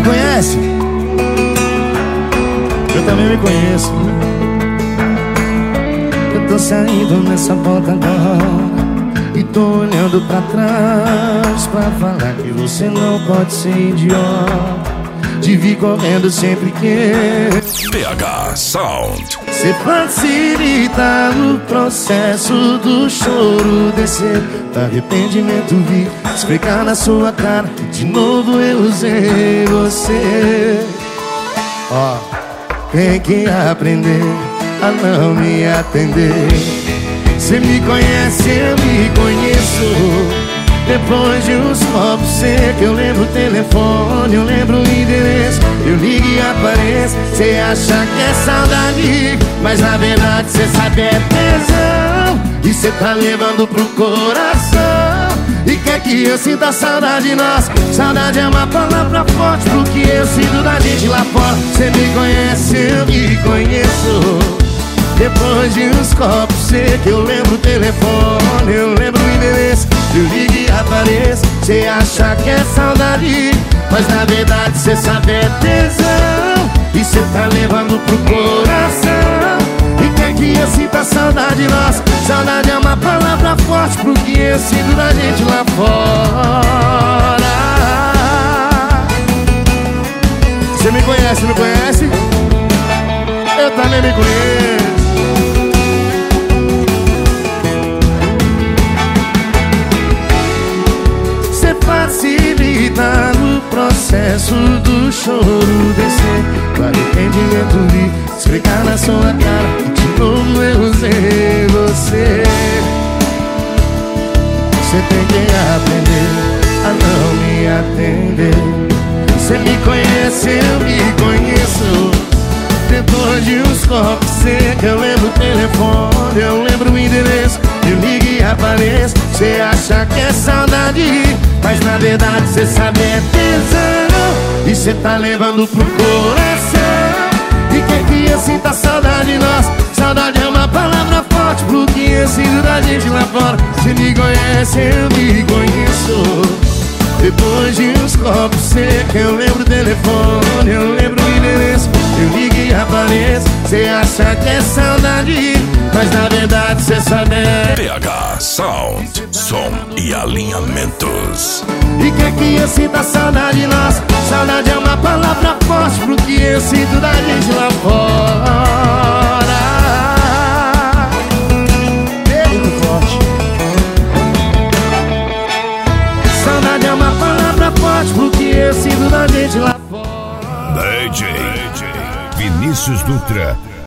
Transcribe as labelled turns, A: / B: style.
A: me conhece? Eu também me conheço. Eu tô saindo nessa volta agora e tô olhando pra trás pra falar que você não pode ser idiota de vir correndo sempre que
B: PH Sound.
A: você facilita o processo do choro descer, do arrependimento vir explicar na sua cara que de novo eu usei você. Ó, tem que aprender a não me atender. Cê me conhece, eu me conheço. Depois de uns copos secos, eu lembro o telefone, eu lembro o endereço. Eu ligo e apareço, cê acha que é saudade, mas na verdade cê sabe é tesão. E cê tá levando pro coração e quer que eu sinta saudade nossa. Saudade é uma palavra forte pro que eu sinto da gente lá fora. Cê me conhece, eu me conheço. Depois de uns copos secos, eu lembro o telefone, eu lembro o endereço. Eu ligo e apareço, cê acha que é saudade, mas na verdade cê sabe é tesão. E cê tá levando pro coração e quer que eu sinta saudade nossa. Saudade é uma palavra forte pro que eu sinto da gente lá fora. Cê me conhece, me conhece? Eu também me conheço. Facilita no processo do choro descer, do arrependimento vir explicar na sua cara que de novo eu usei você. Você tem que aprender a não me atender. Você me conhece, eu me conheço. Depois de uns copos secos, eu lembro o telefone, eu lembro o endereço. Eu ligo e apareço, cê acha que é saudade, mas na verdade cê sabe é tesão. E cê tá levando pro coração e quer que eu sinta saudade nossa. Saudade é uma palavra forte pro que eu sinto da gente lá fora. Cê me conhece, eu me conheço. Depois de uns copos secos, eu lembro o telefone, eu lembro o endereço. Eu ligo e apareço, cê acha que é saudade, mas na verdade cê sabe é
B: PH Sound, som e alinhamentos.
A: e quer que eu sinta saudade nossa. Saudade é uma palavra forte pro que eu sinto da gente lá fora. Muito forte. Saudade é uma palavra forte pro que eu sinto da gente lá fora.
B: DJ Vinícius Dutra